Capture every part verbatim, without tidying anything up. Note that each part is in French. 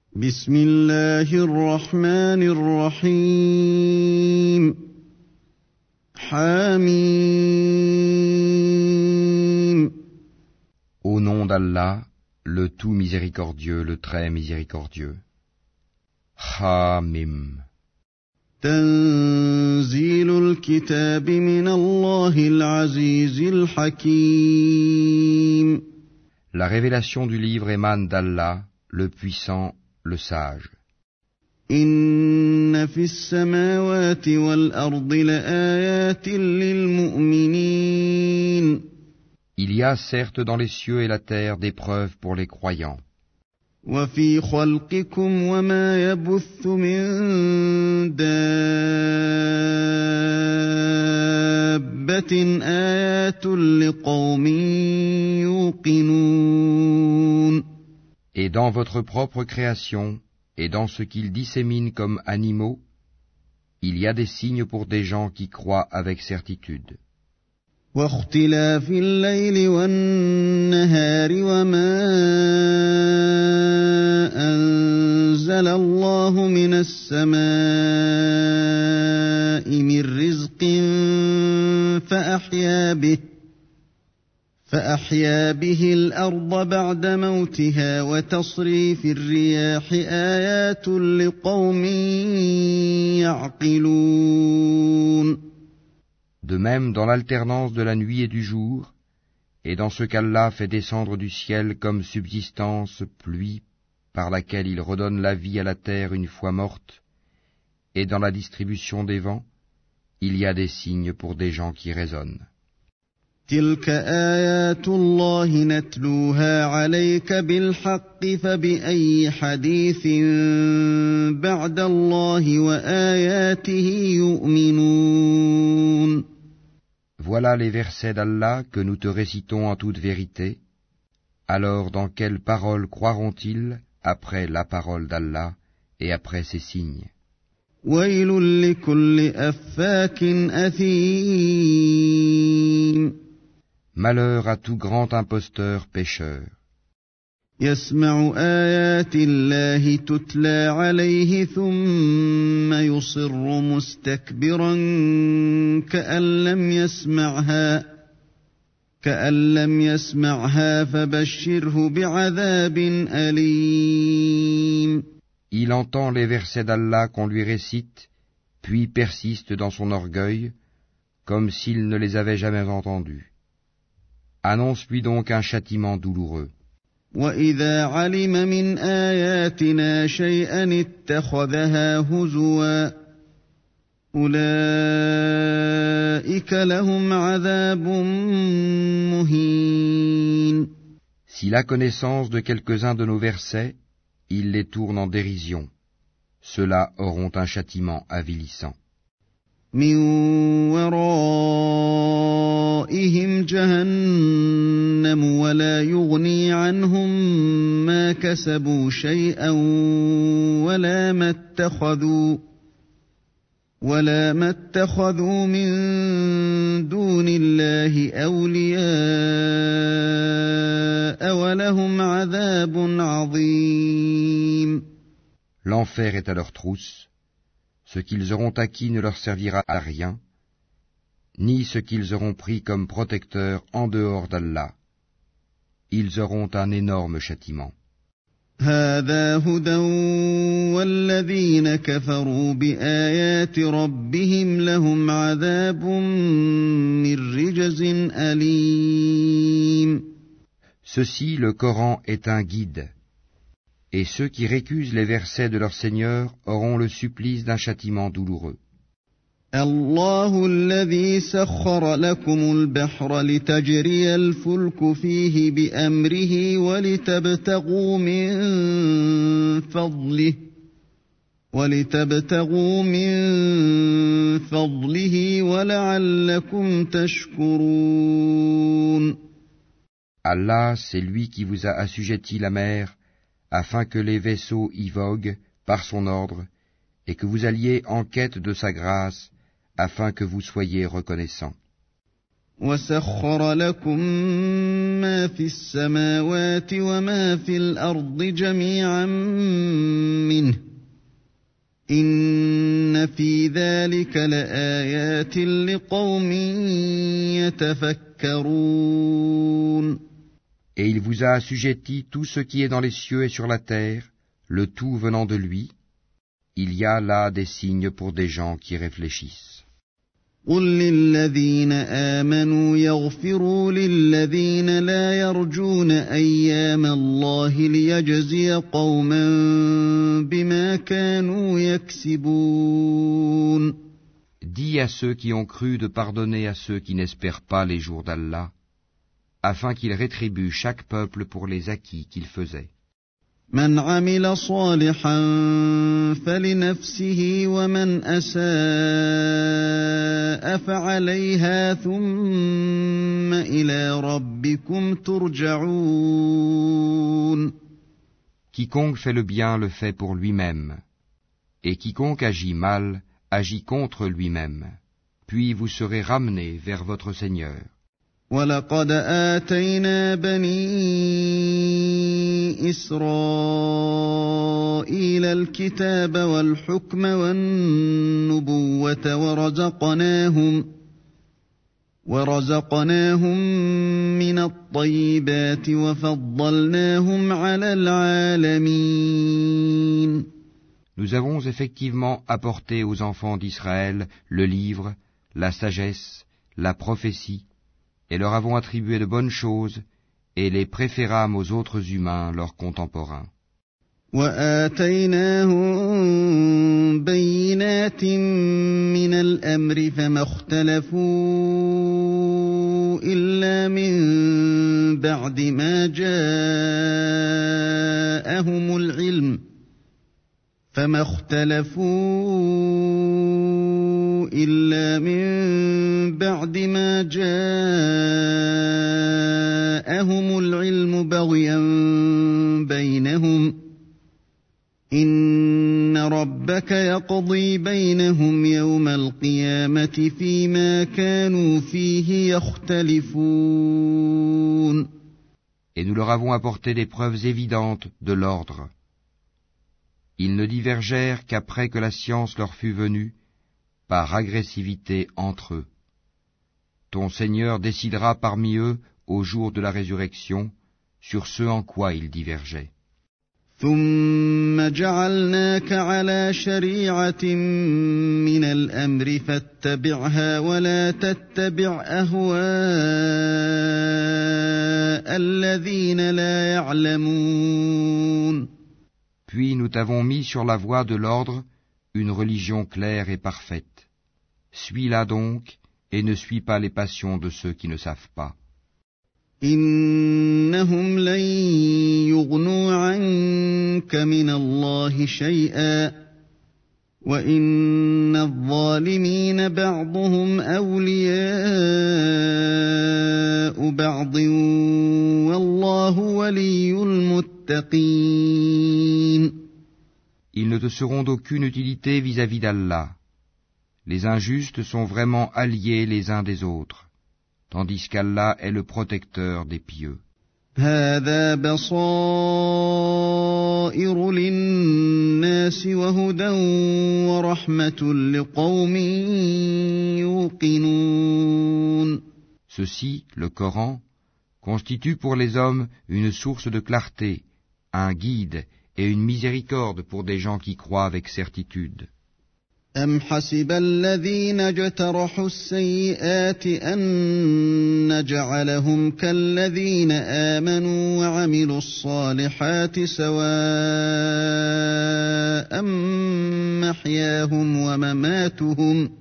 بسم الله الرحمن الرحيم حميم Au nom d'Allah, le tout miséricordieux, le très miséricordieux. Hamim. تنزيل الكتاب من الله العزيز الحكيم La révélation du livre émane d'Allah, le puissant, le sage. إن في السماوات والأرض لآيات للمؤمنين Il y a certes dans les cieux et la terre des preuves pour les croyants. وفي خلقكم وما يبث من دابة آيات لقوم يوقنون Et dans votre propre création, et dans ce qu'ils disséminent comme animaux, il y a des signes pour des gens qui croient avec certitude. واختلاف الليل والنهار وما أنزل الله من السماء من رزق فأحيا به فأحيا به الأرض بعد موتها وتصريف الرياح آيات لقوم يعقلون De même dans l'alternance de la nuit et du jour, et dans ce qu'Allah fait descendre du ciel comme subsistance pluie par laquelle il redonne la vie à la terre une fois morte, et dans la distribution des vents, il y a des signes pour des gens qui raisonnent. تلك آيات الله نتلوها عليك بالحق فبأي حديث بعد الله وآياته يؤمنون Voilà les versets d'Allah que nous te récitons en toute vérité. Alors dans quelle parole croiront-ils après la parole d'Allah et après ses signes? ويل لكل أفاك أثيم Malheur à tout grand imposteur pécheur, يسمع آيات الله تتلى عليه ثم يصر مستكبرا كأن لم يسمعها كأن لم يسمعها فبشره بعذاب أليم. il entend les versets d'Allah qu'on lui récite, puis persiste dans son orgueil, comme s'il ne les avait jamais entendus. Annonce-lui donc un châtiment douloureux. وإذا علم من آياتنا شيئا اتخذها هزوا أولئك لهم عذاب مهين. S'il a connaissance de quelques-uns de nos versets, il les tourne en dérision. Ceux-là auront un châtiment avilissant. من ورائهم جهنم ولا يغني عنهم ما كسبوا شيئا ولا ما اتخذوا ولا ما اتخذوا من دون الله أولياء ولهم عذاب عظيم. L'enfer est à leur trousse. Ce qu'ils auront acquis ne leur servira à rien, ni ce qu'ils auront pris comme protecteur en dehors d'Allah. Ils auront un énorme châtiment. هذا هدى والذين كفروا بآيات ربهم لهم عذاب من رجز أليم. Ceci, le Coran, est un guide. Et ceux qui récusent les versets de leur Seigneur auront le supplice d'un châtiment douloureux. الله الذي سخر لكم البحر لتجري الفلك فيه بأمره ولتبتغوا من فضله ولتبتغوا من فضله ولعلكم تشكرون. Allah, c'est lui qui vous a assujetti la mer afin que les vaisseaux y voguent par son ordre, et que vous alliez en quête de sa grâce, afin que vous soyez reconnaissants. وسخر لكم ما في السماوات وما في الأرض جميعا منه إن في ذلك لآيات لقوم يتفكرون. Et il vous a assujetti tout ce qui est dans les cieux et sur la terre, le tout venant de lui. Il y a là des signes pour des gens qui réfléchissent. قل للذين آمنوا يغفروا للذين لا يرجون أيام الله ليجزي قوما بما كانوا يكسبون. Dis à ceux qui ont cru de pardonner à ceux qui n'espèrent pas les jours d'Allah, afin qu'il rétribue chaque peuple pour les acquis qu'il faisait. من عمل صالحا فلنفسه ومن أساء فعليها ثم إلى ربكم ترجعون. Quiconque fait le bien le fait pour lui-même, et quiconque agit mal agit contre lui-même, puis vous serez ramenés vers votre Seigneur. وَلَقَدْ آتَيْنَا بَنِي إِسْرَائِيلَ الْكِتَابَ وَالْحُكْمَ وَالنُّبُوَّةَ وَرَزَقْنَاهُمْ وَرَزَقْنَاهُمْ مِنَ الطَّيِّبَاتِ وَفَضَّلْنَاهُمْ عَلَى الْعَالَمِينَ. Nous avons effectivement apporté aux enfants d'Israël le livre, la sagesse, la prophétie, et leur avons attribué de bonnes choses, et les préférâmes aux autres humains, leurs contemporains. وَآتَيْنَاهُمْ بَيِّنَاتٍ مِّنَ الْأَمْرِ فَمَا اخْتَلَفُوا إِلَّا مِن بَعْدِ مَا جَاءَهُمُ الْعِلْمُ فَمَا اخْتَلَفُوا إِلَّا مِن بَعْدِ مَا جَاءَهُمُ الْعِلْمُ بَغْيًا بَيْنَهُمْ إِنَّ رَبَّكَ يَقْضِي بَيْنَهُمْ يَوْمَ الْقِيَامَةِ فِيمَا كَانُوا فِيهِ يَخْتَلِفُونَ. Et nous leur avons apporté des preuves évidentes de l'ordre. Ils ne divergèrent qu'après que la science leur fut venue, par agressivité entre eux. Ton Seigneur décidera parmi eux, au jour de la résurrection, sur ce en quoi ils divergeaient. ثُمَّ جَعَلْنَاكَ عَلَى شَرِيعَةٍ مِّنَ الْأَمْرِ فَاتَّبِعْهَا وَلَا تَتَّبِعْ أَهْوَاءَ الَّذِينَ لَا يَعْلَمُونَ. Puis nous t'avons mis sur la voie de l'ordre une religion claire et parfaite. Suis-la donc, et ne suis pas les passions de ceux qui ne savent pas. إِنَّهُمْ لَن يُغْنُوا عَنكَ مِنَ اللَّهِ شَيْئًا وَإِنَّ الظَّالِمِينَ بَعْضُهُمْ أَوْلِيَاءُ بَعْضٍ وَاللَّهُ وَلِيُّ الْمُتَّقِينَ. Ils ne te seront d'aucune utilité vis-à-vis d'Allah. Les injustes sont vraiment alliés les uns des autres, tandis qu'Allah est le protecteur des pieux. هَذَا بَصَائِرُ لِلنَّاسِ وَهُدًى وَرَحْمَةٌ لِقَوْمٍ يُوقِنُونَ. Ceci, le Coran, constitue pour les hommes une source de clarté, un guide et une miséricorde pour des gens qui croient avec certitude. أَمْ حَسِبَ الَّذِينَ اجْتَرَحُوا السَّيِّئَاتِ أَن نَّجْعَلَهُمْ كَالَّذِينَ آمَنُوا وَعَمِلُوا الصَّالِحَاتِ سَوَاءً مَّحْيَاهُمْ وَمَمَاتُهُمْ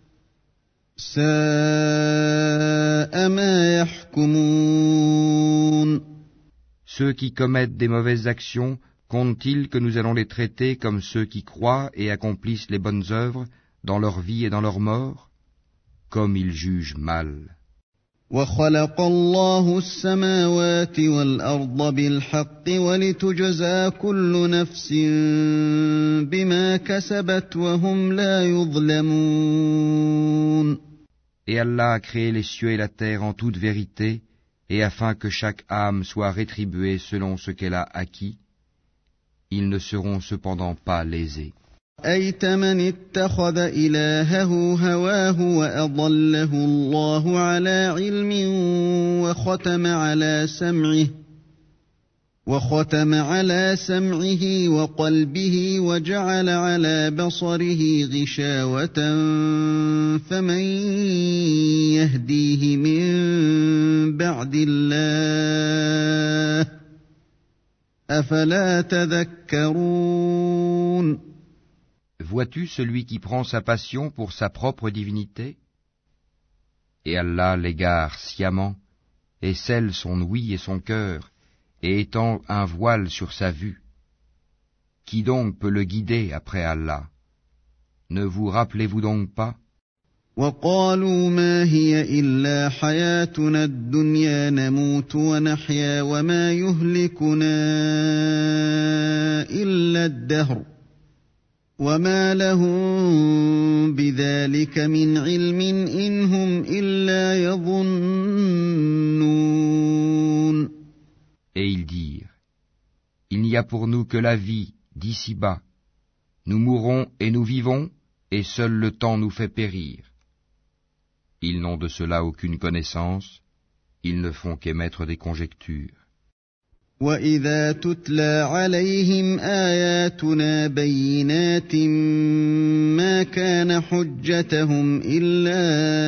سَاءَ مَا يَحْكُمُونَ. Ceux qui commettent des mauvaises actions, comptent-ils que nous allons les traiter comme ceux qui croient et accomplissent les bonnes œuvres dans leur vie et dans leur mort? Comme ils jugent mal. وَخَلَقَ اللَّهُ السَّمَاوَاتِ وَالْأَرْضَ بِالْحَقِّ وَلِتُجْزَى كُلُّ نَفْسٍ بِمَا كَسَبَتْ وَهُمْ لَا يُظْلَمُونَ. Et Allah a créé les cieux et la terre en toute vérité, et afin que chaque âme soit rétribuée selon ce qu'elle a acquis, ils ne seront cependant pas lésés. أَيْتَ مَنِ اتَّخَذَ إِلَٰهَهُ هَوَاهُ وَأَضَلَّهُ اللَّهُ عَلَىٰ عِلْمٍ وَخَتَمَ عَلَىٰ سَمْعِهِ وَخَتَمَ عَلَىٰ سَمْعِهِ وَقَلْبِهِ وَجَعَلَ عَلَىٰ بَصَرِهِ غِشَاوَةً فَمَن يَهْدِيهِ مِن بَعْدِ اللَّهِ أَفَلَا تَذَكَّرُونَ. Vois-tu celui qui prend sa passion pour sa propre divinité? Et Allah l'égare sciemment, et scelle son ouïe et son cœur, et étend un voile sur sa vue. Qui donc peut le guider après Allah? Ne vous rappelez-vous donc pas? وَقَالُوا مَا هِيَ إِلَّا حَيَاتُنَا الدُّنْيَا نَمُوتُ وَنَحْيَا وَمَا يُهْلِكُنَا إِلَّا الدَّهْرُ وَمَا لَهُم بِذَلِكَ مِنْ عِلْمٍ إِنْ هُمْ إِلَّا يَظُنُّونَ. Et ils dirent, il n'y a pour nous que la vie d'ici-bas. Nous mourons et nous vivons, et seul le temps nous fait périr. Ils n'ont de cela aucune connaissance, ils ne font qu'émettre des conjectures. وَإِذَا تُتْلَىٰ عَلَيْهِمْ آيَاتُنَا بَيِّنَاتٍ مَّا كَانَ حُجَّتَهُمْ إِلَّا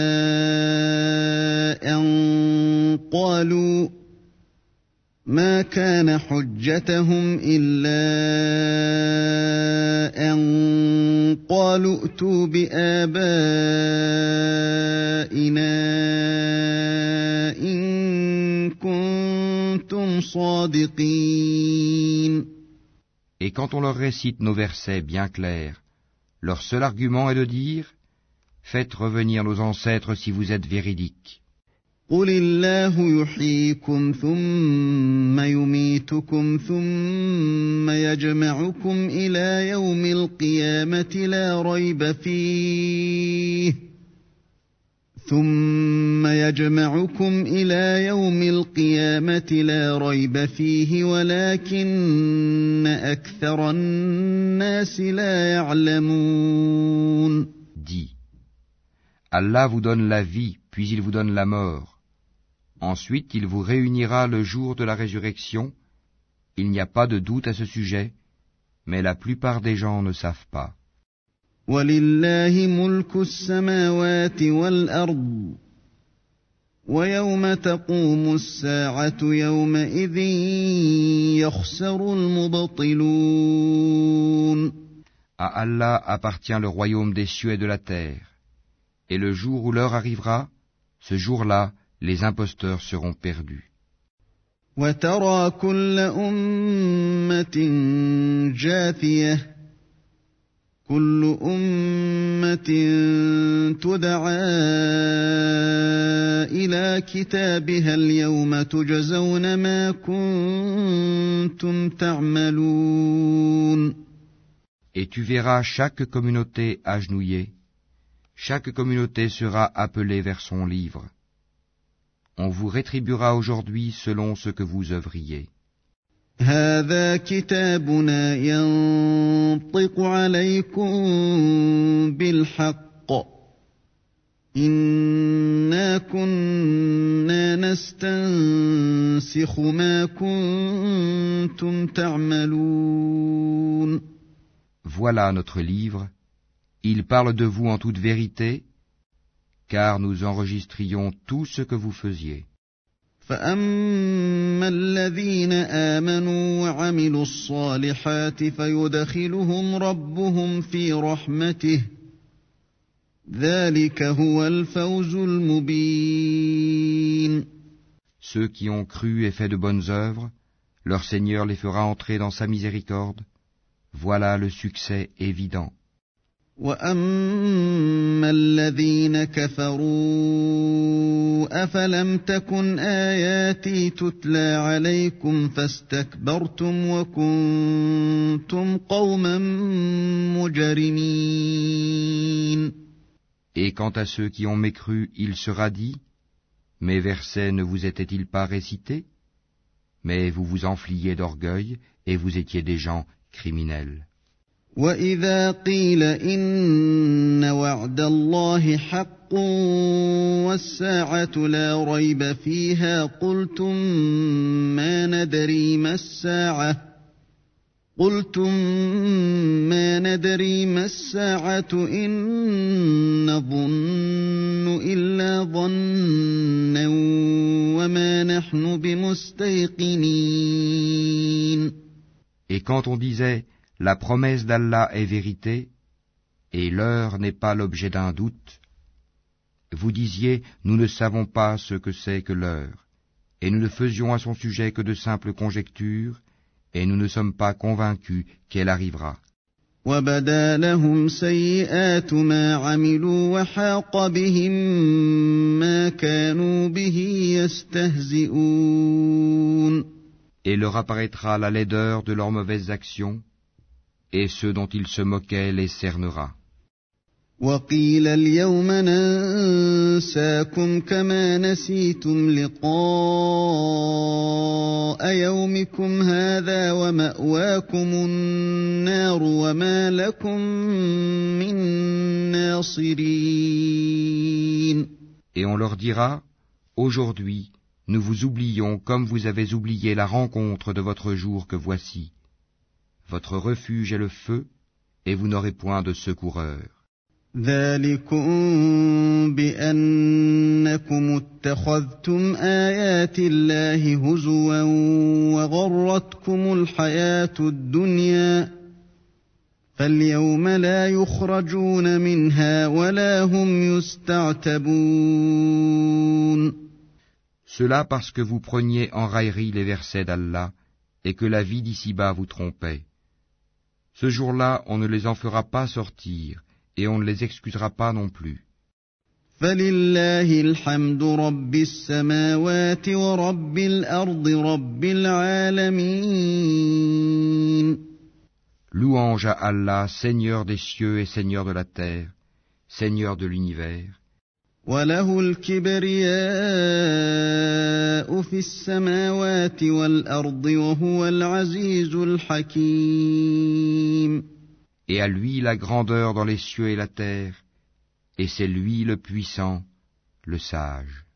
أَن قَالُوا ما كان حجتهم إلا أن قالوا ائتوا بآبائنا إن كنتم صادقين. Et quand on leur récite nos versets bien clairs, leur seul argument est de dire « Faites revenir nos ancêtres si vous êtes véridiques. » قُلِ اللَّهُ يُحْيِيكُمْ ثُمَّ يُمِيتُكُمْ ثُمَّ يَجْمَعُكُمْ إِلَىٰ يَوْمِ الْقِيَامَةِ لَا رَيْبَ فِيهِ ثُمَّ يَجْمَعُكُمْ إِلَىٰ يَوْمِ الْقِيَامَةِ لَا رَيْبَ فِيهِ وَلَٰكِنَّ أَكْثَرَ النَّاسِ لَا يَعْلَمُونَ. Dis, Allah vous donne la vie, puis il vous donne la mort. Ensuite, il vous réunira le jour de la résurrection. Il n'y a pas de doute à ce sujet, mais la plupart des gens ne savent pas. وَلِلَّهِ مُلْكُ السَّمَاوَاتِ وَالْأَرْضِ وَيَوْمَ تَقُومُ السَّاعَةُ يَوْمَئِذٍ يَخْسَرُ الْمُبْطِلُونَ. À Allah appartient le royaume des cieux et de la terre. Et le jour où l'heure arrivera, ce jour-là, les imposteurs seront perdus. وَتَرَى كُلَّ أُمَّةٍ جَاثِيَةً كُلُّ أُمَّةٍ تُدْعَىٰ إِلَىٰ كِتَابِهَا الْيَوْمَ تُجْزَوْنَ مَا كُنتُمْ تَعْمَلُونَ. Et tu verras chaque communauté agenouillée. Chaque communauté sera appelée vers son livre. On vous rétribuera aujourd'hui selon ce que vous œuvriez. هذا كتابنا ينطق عليكم بالحق إنا كنا نستنسخ ما كنتم تعملون. Voilà notre livre. Il parle de vous en toute vérité, car nous enregistrions tout ce que vous faisiez. فَأَمَّا الَّذِينَ آمَنُوا وَعَمِلُوا الصَّالِحَاتِ فَيُدْخِلُهُمْ رَبُّهُمْ فِي رَحْمَتِهِ ذَلِكَ هُوَ الْفَوْزُ الْمُبِينُ. Ceux qui ont cru et fait de bonnes œuvres, leur Seigneur les fera entrer dans sa miséricorde. Voilà le succès évident. وَأَمَّا الَّذِينَ كَفَرُوا أَفَلَمْ تَكُنْ آيَاتِي تُتْلَىٰ عَلَيْكُمْ فَاسْتَكْبَرْتُمْ وَكُنْتُمْ قَوْمًا مُجْرِمِينَ. Et quant à ceux qui ont mécru, il sera dit, mes versets ne vous étaient-ils pas récités? Mais vous vous enfliez d'orgueil et vous étiez des gens criminels. وَإِذَا قِيلَ إِنَّ وَعْدَ اللَّهِ حَقٌّ وَالسَّاعَةُ لَا رَيْبَ فِيهَا قُلْتُم مَّا نَدْرِي مَا السَّاعَةُ قُلْتُم مَّا نَدْرِي مَا السَّاعَةُ إِن نَّظُنُّ إِلَّا ظَنًّا وَمَا نَحْنُ بِمُسْتَيْقِنِينَ. Et quand on disait, la promesse d'Allah est vérité, et l'heure n'est pas l'objet d'un doute, vous disiez, nous ne savons pas ce que c'est que l'heure, et nous ne faisions à son sujet que de simples conjectures, et nous ne sommes pas convaincus qu'elle arrivera. وَبَدَا لَهُمْ سَيِّئَاتُ مَا عَمِلُوا وَحَاقَ بِهِم مَّا كَانُوا بِهِ يَسْتَهْزِئُونَ. Et leur apparaîtra la laideur de leurs mauvaises actions, et ceux dont ils se moquaient les cernera. وَقِيلَ الْيَوْمَ نَنسَاكُمْ كَمَا نَسِيتُمْ لِقَاءَ يَوْمِكُمْ هَٰذَا وَمَأْوَاكُمُ النَّارُ وَمَا لَكُم مِّن نَّاصِرِينَ. Et on leur dira, aujourd'hui, nous vous oublions comme vous avez oublié la rencontre de votre jour que voici. Votre refuge est le feu, et vous n'aurez point de secoureur. ذَلِكُمْ بِأَنَّكُمُ اتَّخَذْتُمْ آيَاتِ اللَّهِ هُزُوًا وَغَرَّتْكُمُ الْحَيَاةُ الدُّنْيَا فَالْيَوْمَ لَا يُخْرَجُونَ مِنْهَا وَلَا هُمْ يُسْتَعْتَبُونَ. Cela parce que vous preniez en raillerie les versets d'Allah et que la vie d'ici-bas vous trompait. Ce jour-là, on ne les en fera pas sortir et on ne les excusera pas non plus. فَلِلَّهِ الْحَمْدُ رَبِّ السَّمَاوَاتِ وَرَبِّ الْأَرْضِ رَبِّ الْعَالَمِينَ. Louange à Allah, Seigneur des cieux et Seigneur de la terre, Seigneur de l'univers. وَلَهُ الْكِبْرِيَاءُ فِي السَّمَاوَاتِ وَالْأَرْضِ وَهُوَ الْعَزِيزُ الْحَكِيمُ. Et à lui la grandeur dans les cieux et la terre, et c'est lui le puissant, le sage.